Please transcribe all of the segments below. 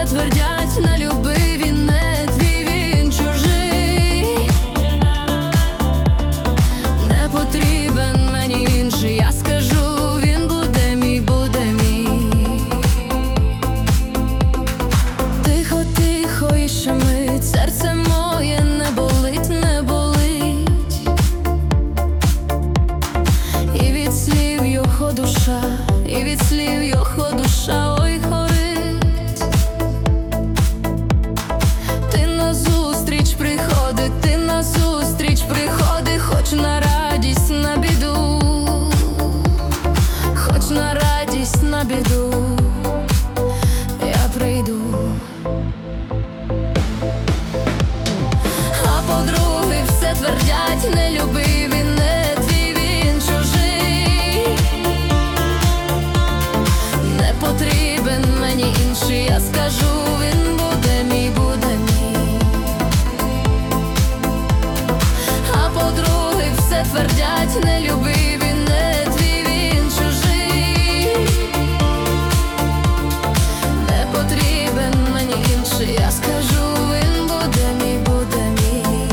все твердять, не любив, він не твій, він чужий. Не потрібен мені інший, я скажу, він буде мій, буде мій. Тихо, тихо, і ще мить, серце моє не болить, не болить. І від слів його душа, і від слів його душа, ой, горить. Ти назустріч приходи, ти назустріч приходи, хоч на радість, на біду, хоч на радість, на біду, я прийду. А подруги все твердять, не любив, він не твій, він чужий. Не потрібен мені інший, я скажу, він буде мій, буде мій. А подруги все твердять, не любив, він не твій, він чужий. Не потрібен мені інший, я скажу, він буде мій, буде мій.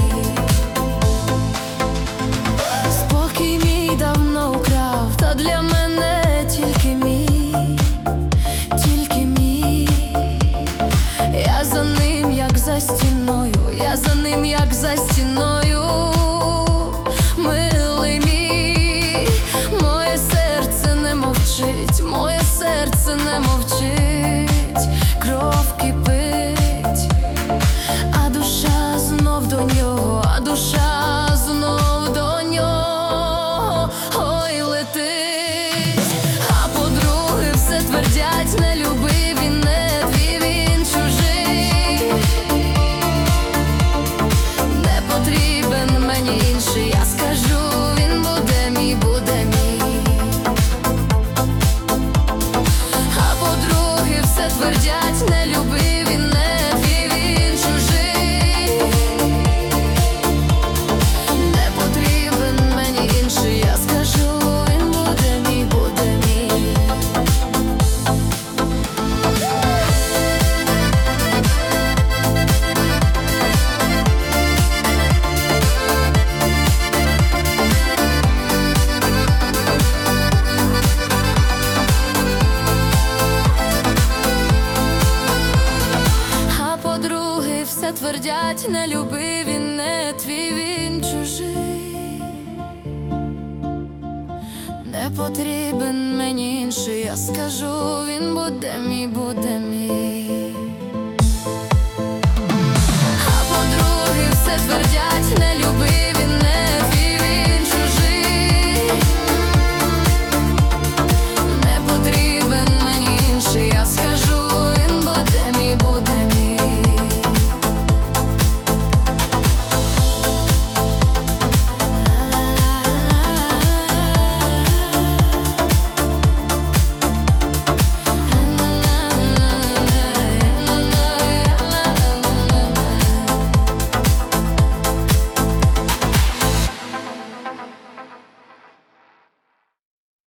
Спокій мій давно украв, та для мене тільки мій, тільки мій. Я за ним, як за стіною, я за ним, як за стіною, милий мій. Моє серце не мовчить, моє серце не мовчить, кров кипить, а душа знов до нього, а душа знов до нього, ой, летить. А подруги все твердять, не любив, він не твій, він чужий. Не потрібен мені інший, я скажу, він буде мій, буде мій. А подруги все твердять, не любив, він не твій, він чужий. Не потрібен мені інший, я скажу, він буде мій, буде мій. А подруги все твердять, не любив, він не твій, він чужий. Не потрібен мені інший, я скажу, він буде мій, буде мій. А подруги все твердять, не любив,